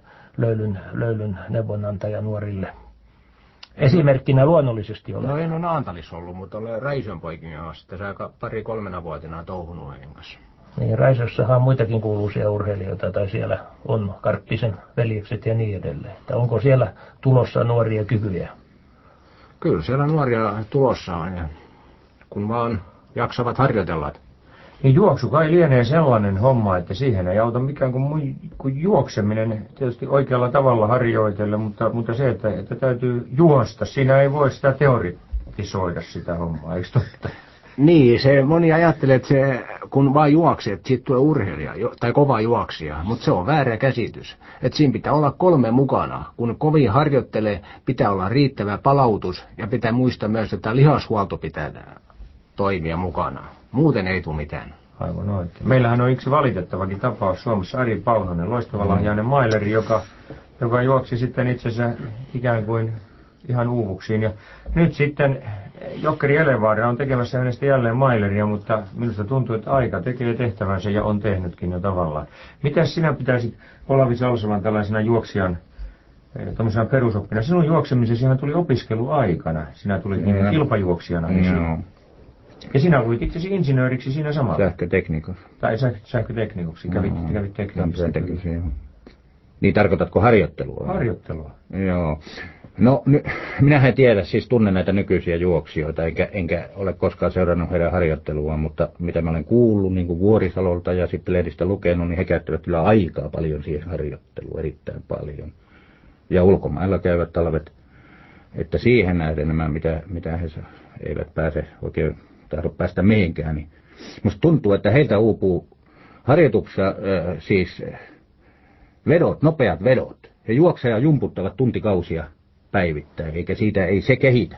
löylyn neuvonantaja nuorille? Esimerkkinä luonnollisesti olet. No en ole Naantalissa ollut, mutta olen Raison poikien kanssa. Tässä 2-3 vuotena touhunut heidän kanssa. Niin, Raisossahan on muitakin kuuluisia urheilijoita, tai siellä on Karppisen veljekset ja niin edelleen. Että onko siellä tulossa nuoria kykyjä? Kyllä siellä nuoria tulossa on, ja kun vaan jaksavat harjoitella. Niin juoksu kai lienee sellainen homma, että siihen ei auta mikään kuin juokseminen, tietysti oikealla tavalla harjoitella, mutta se, että täytyy juosta, siinä ei voi sitä teoretisoida sitä hommaa, eikö totta? Niin, se moni ajattelee, että se, kun vaan juoksee, että siitä tulee urheilija tai kova juoksija, mutta se on väärä käsitys. Että siinä pitää olla 3 mukana. Kun kovin harjoittelee, pitää olla riittävä palautus ja pitää muistaa myös, että lihashuolto pitää toimia mukana. Muuten ei tule mitään. Aivan oikein. Meillähän on yksi valitettavakin tapaus Suomessa, Ari Paunonen, loistavalahjainen maileri, joka juoksi sitten itsensä ikään kuin ihan uuvuksiin. Ja nyt sitten Jokkeri Elevaara on tekemässä hänestä jälleen maileria, mutta minusta tuntuu, että aika tekee tehtävänsä ja on tehnytkin jo tavallaan. Mitäs sinä pitäisit Olavi Salsolan tällaisena juoksijan, tämmöisenä perusoppina? Sinun juoksemisesi tuli opiskeluaikana. Sinä tulit niin kilpajuoksijana. Joo. Ja sinä luit itsesi insinööriksi siinä samalla. Sähkötekniikossa. Tai sähköteknikoksi, kävit tekniikassa. Niin tarkoitatko harjoittelua? Harjoittelua. Joo. No, minähän tiedä, siis tunnen näitä nykyisiä juoksijoita, enkä ole koskaan seurannut heidän harjoitteluaan, mutta mitä mä olen kuullut niin kuin Vuorisalolta ja sitten lehdistä lukenut, niin he käyttävät kyllä aikaa paljon siihen harjoitteluun, erittäin paljon. Ja ulkomailla käyvät talvet, että siihen nähden nämä, mitä he eivät pääse oikein tahdo päästä mihinkään, niin musta tuntuu, että heiltä uupuu harjoituksessa siis vedot, nopeat vedot. He juoksevat ja jumputtavat tuntikausia päivittäin, eikä siitä ei se kehitä.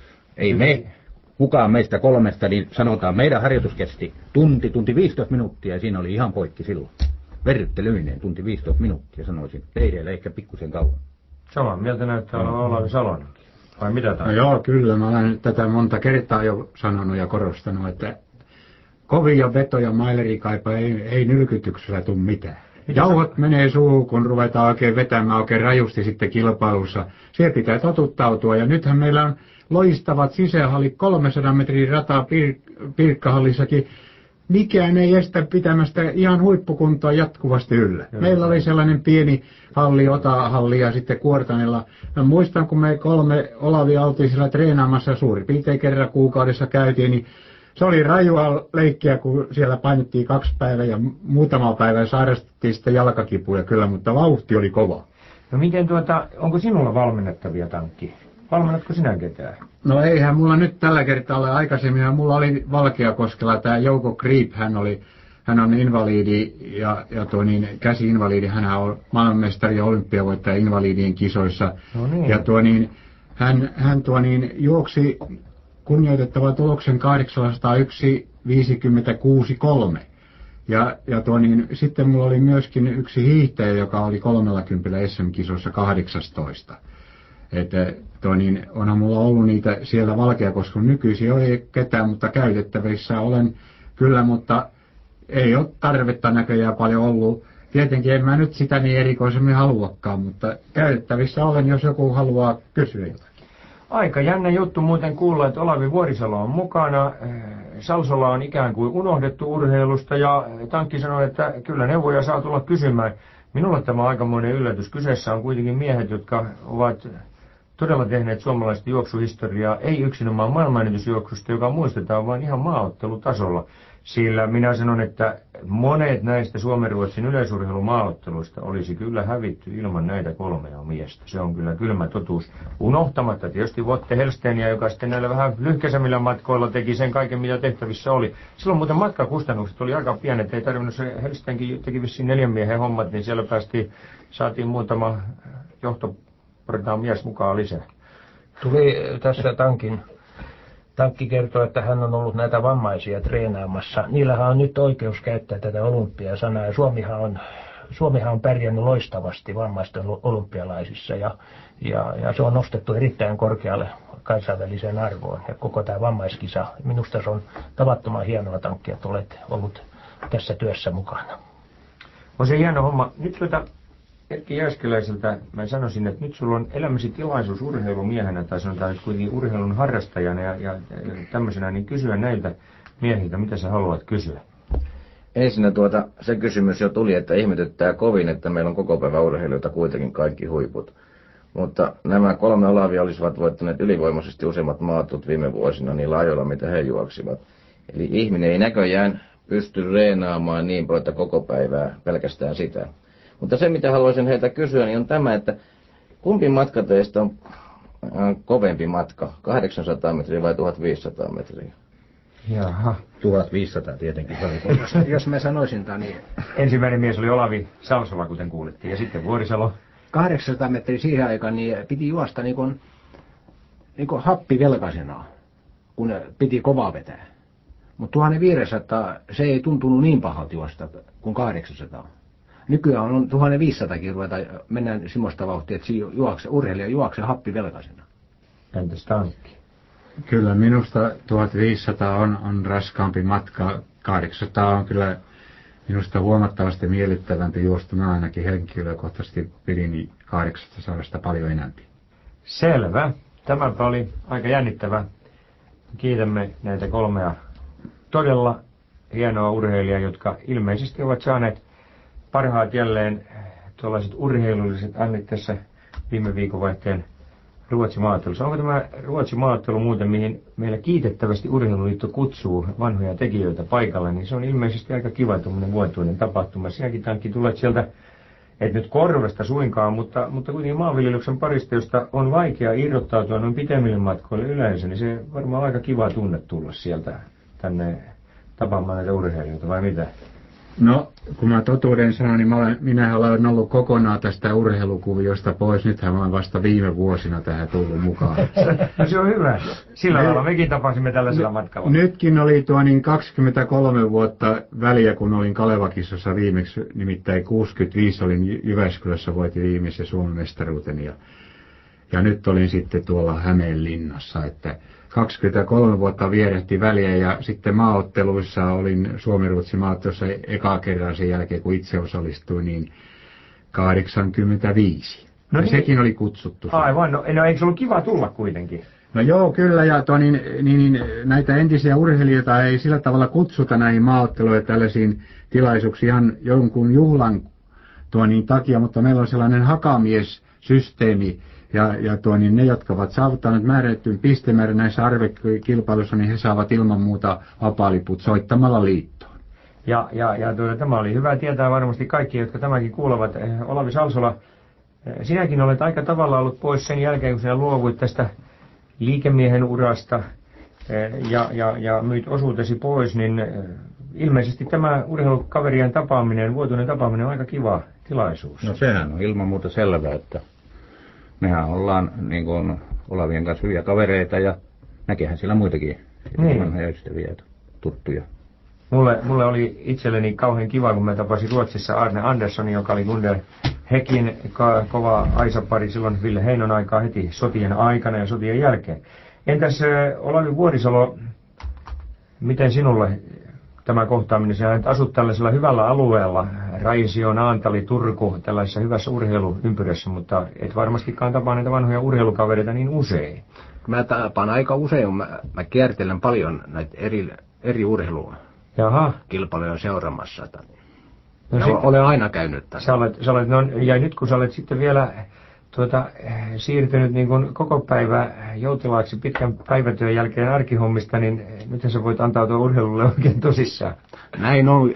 Ei kukaan meistä 3, niin sanotaan, meidän harjoitus kesti tunti 15 minuuttia, ja siinä oli ihan poikki silloin. Verryttelyinen, tunti 15 minuuttia, sanoisin. Teidellä ehkä pikkusen kauan. Samaa mieltä näyttää olevan Olavi Salonen. Vai mitä tämä? No joo, kyllä. Mä olen tätä monta kertaa jo sanonut ja korostanut, että kovia vetoja mailerikaipa ei nylkytyksellä tule mitään. Jauhot menee suuhun, kun ruvetaan oikein vetämään oikein rajusti sitten kilpailussa. Siihen pitää totuttautua. Ja nythän meillä on loistavat sisähallit, 300 metrin rataa Pirkkahallissakin. Mikään ei estä pitämästä ihan huippukuntoa jatkuvasti yllä. Meillä oli sellainen pieni halli, Otahalli ja sitten Kuortanilla. Mä muistan, kun me 3 Olavi oltiin siellä treenaamassa suurin piirtein kerran kuukaudessa käytiin, niin se oli rajua leikkiä, kun siellä painettiin 2 päivää ja muutama päivä sairastettiin sitten jalkakipuja kyllä, mutta vauhti oli kova. No miten onko sinulla valmennettavia tankki? Valmennatko sinä ketään? No eihän mulla nyt tällä kertaa ole aikaisemmin, mulla oli Valkeakoskella tämä Jouko Kriip, hän oli hän on invalidi ja käsi-invalidi. Hän on maailmanmestari ja olympiavoittaja invalidien kisoissa. No niin. Ja hän juoksi kunnioitettavan tuloksen 801,56,3. Ja sitten mulla oli myöskin yksi hiihtäjä, joka oli 30 SM-kisoissa 18. Että onhan mulla ollut niitä siellä Valkeakoskella, nykyisin ei ketään, mutta käytettävissä olen kyllä, mutta ei ole tarvetta näköjään paljon ollut. Tietenkin en mä nyt sitä niin erikoisemmin haluakaan, mutta käytettävissä olen, jos joku haluaa kysyä jotakin. Aika jännä juttu muuten kuulla, että Olavi Vuorisalo on mukana. Salsola on ikään kuin unohdettu urheilusta ja Tankki sanoi, että kyllä neuvoja saa tulla kysymään. Minulle tämä on aikamoinen yllätys. Kyseessä on kuitenkin miehet, jotka ovat todella tehneet suomalaista juoksuhistoriaa, ei yksinomaan maailmanennätysjuoksusta, joka muistetaan, vaan ihan maaottelutasolla. Sillä minä sanon, että monet näistä Suomen-Ruotsin yleisurheilumaaotteluista olisi kyllä hävitty ilman näitä kolmea miestä. Se on kyllä kylmä totuus. Unohtamatta tietysti Wotte Hellstenia, joka sitten näillä vähän lyhkäisemmillä matkoilla teki sen kaiken, mitä tehtävissä oli. Silloin muuten matkakustannukset oli aika pienet, ei tarvinnut se Hellstenkin teki vissiin 4 miehen hommat, niin siellä saatiin muutama johtoportaan mies mukaan lisää. Tuli tässä Tankki kertoo, että hän on ollut näitä vammaisia treenaamassa. Niillähän on nyt oikeus käyttää tätä olympiasanaa ja Suomihan on pärjännyt loistavasti vammaisten olympialaisissa ja se on nostettu erittäin korkealle kansainväliseen arvoon ja koko tämä vammaiskisa. Minusta se on tavattoman hienoa, Tankki, että olet ollut tässä työssä mukana. On se hieno homma. Nyt Erkki Jääskeläiseltä mä sanoisin, että nyt sulla on elämäsi tilaisuus urheilumiehenä tai sanotaan nyt kuitenkin urheilun harrastajana ja tämmöisenä, niin kysyä näiltä miehiltä, mitä sä haluat kysyä. Ensinnä se kysymys jo tuli, että ihmetyttää kovin, että meillä on koko päivä urheilijoita kuitenkin kaikki huiput. Mutta nämä 3 Olavia olisivat voittaneet ylivoimaisesti useimmat maatut viime vuosina niillä ajoilla, mitä he juoksivat. Eli ihminen ei näköjään pysty reenaamaan niin paljon, että koko päivää pelkästään sitä. Mutta se, mitä haluaisin heiltä kysyä, niin on tämä, että kumpi matka teistä on kovempi matka, 800 metriä vai 1500 metriä? Jaha. 1500 tietenkin. Jos mä sanoisin niin... Ensimmäinen mies oli Olavi Salsola, kuten kuulittiin, ja sitten Vuorisalo. 800 metriä siihen aikaan niin piti juosta niin kuin happivelkaisena, kun piti kovaa vetää. Mutta 1500 se ei tuntunut niin pahalta juosta kuin 800. Nykyään on 1500kin ruveta, mennään semmoista vauhtia, että urheilija juoksee happivelkaisena. Entäs Tankki? Kyllä minusta 1500 on raskaampi matka. 800 on kyllä minusta huomattavasti miellyttävämpi juosta. Mä ainakin henkilökohtaisesti pidin 800 paljon enemmän. Selvä. Tämäpä oli aika jännittävä. Kiitämme näitä 3 todella hienoa urheilijaa, jotka ilmeisesti ovat saaneet parhaat jälleen tuollaiset urheilulliset annit tässä viime viikonvaihteen Ruotsin maaottelussa. Onko tämä Ruotsin maaottelu muuten, mihin meillä kiitettävästi Urheiluliitto kutsuu vanhoja tekijöitä paikalle, niin se on ilmeisesti aika kiva tuommoinen vuotuinen tapahtuma. Sinäkin Tankki tulet sieltä, et nyt Korvesta suinkaan, mutta kuitenkin maanviljelyksen parista, josta on vaikea irrottautua noin pitemmille matkoille yleensä, niin se varmaan aika kiva tunne tulla sieltä tänne tapaamaan näitä urheilijoita, vai mitä? No, kun mä totuuden sanon, niin minähän olen ollut kokonaan tästä urheilukuviosta pois. Nythän mä olen vasta viime vuosina tähän tullut mukaan. No se on hyvä. Sillä lailla mekin tapasimme tällaisella matkalla. Nytkin oli 23 vuotta väliä, kun olin Kalevakissossa viimeksi. Nimittäin 65 olin Jyväskylässä, voitin viimeisen Suomen mestaruuteni. Ja nyt olin sitten tuolla Hämeenlinnassa, että 23 vuotta vierehti väliä ja sitten maaotteluissa olin Suomi-Ruotsin maaottelussa eka kerran sen jälkeen, kun itse osallistuin, niin 85. No niin. Sekin oli kutsuttu. Aivan, no eikö se ollut kiva tulla kuitenkin? No joo, kyllä, ja näitä entisiä urheilijoita ei sillä tavalla kutsuta näihin maaotteluihin tällaisiin tilaisuuksiin ihan jonkun juhlan takia, mutta meillä on sellainen hakamies-systeemi, ja ne, jotka ovat saavuttaneet määrättyyn pistemäärän näissä arvekilpailuissa, niin he saavat ilman muuta vapaaliput soittamalla liittoon. Ja tämä oli hyvä tietää varmasti kaikki, jotka tämäkin kuulevat. Olavi Salsola, sinäkin olet aika tavalla ollut pois sen jälkeen, kun sinä luovuit tästä liikemiehen urasta ja myit osuutesi pois, niin ilmeisesti tämä urheilukaverien tapaaminen, vuotuinen tapaaminen on aika kiva tilaisuus. No sehän on ilman muuta selvää, että mehän ollaan niin kuin Olavien kanssa hyviä kavereita ja näkehän siellä muitakin vanhoja ystäviä ja tuttuja. Mulle oli itselleni kauhean kiva, kun mä tapasin Ruotsissa Arne Andersson, joka oli Gunder Hekin kova aisapari silloin Ville Heinon aikaa heti sotien aikana ja sotien jälkeen. Entäs Olavi Vuorisalo, miten sinulle tämä kohtaaminen? Sinä asut tällaisella hyvällä alueella, Raisio, Naantali, Turku, tällaisessa hyvässä urheiluympyrässä, mutta et varmastikaan tapaa näitä vanhoja urheilukavereita niin usein. Mä tapaan aika usein, mä kiertelen paljon näitä eri urheilukilpailuja seuraamassa. No, olen aina käynyt tänne. Ja nyt kun sä olet sitten vielä siirtynyt niin kuin koko päivä joutilaaksi pitkän päivätyön jälkeen arkihommista, niin nythän sä voit antautua urheilulle oikein tosissaan. Näin on.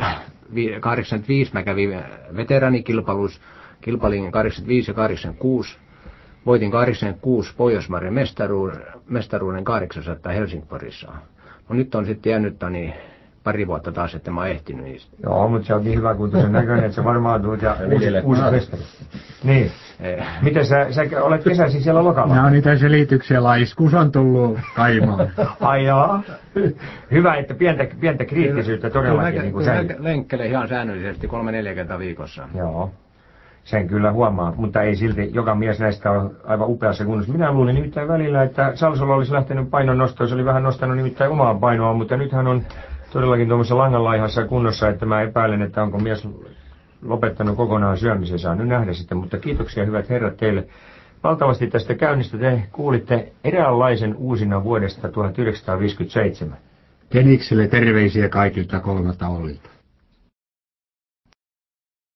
85 mä kävin veteraanikilpailuissa, kilpailin 85 ja 86. Voitin 86 Pohjoismaiden mestaruuden 800 Helsingforissa. No nyt on sitten jäänyt pari vuotta taas, että mä oon ehtinyt niistä. Joo, mutta se on niin hyvä kuntoisen näköinen, että sä varmaan tulet ja uusi mestari. Niin. Miten sä olet kesäisin siellä lokalla? No niitä selityksiä laiskus on tullut kaimaan. Ai jaa. Hyvä, että pientä kriittisyyttä todellakin niin kuin säilyy. Lenkkele ihan säännöllisesti 3-4 kertaa viikossa. Joo. Sen kyllä huomaa, mutta ei silti joka mies näistä ole aivan upeassa kunnossa. Minä luulin nimittäin välillä, että Salsola olisi lähtenyt painon nostoon. Se oli vähän nostanut nimittäin omaa painoa, mutta nyt hän on todellakin tuommoisessa langanlaihassa kunnossa, että mä epäilen, että onko mies lopettanut kokonaan syömisen. Saa nyt nähdä sitten, mutta kiitoksia hyvät herrat teille valtavasti tästä käynnistä. Te kuulitte eräänlaisen uusinnan vuodesta 1957. Kenikselle terveisiä kaikilta kolmelta Ollilta.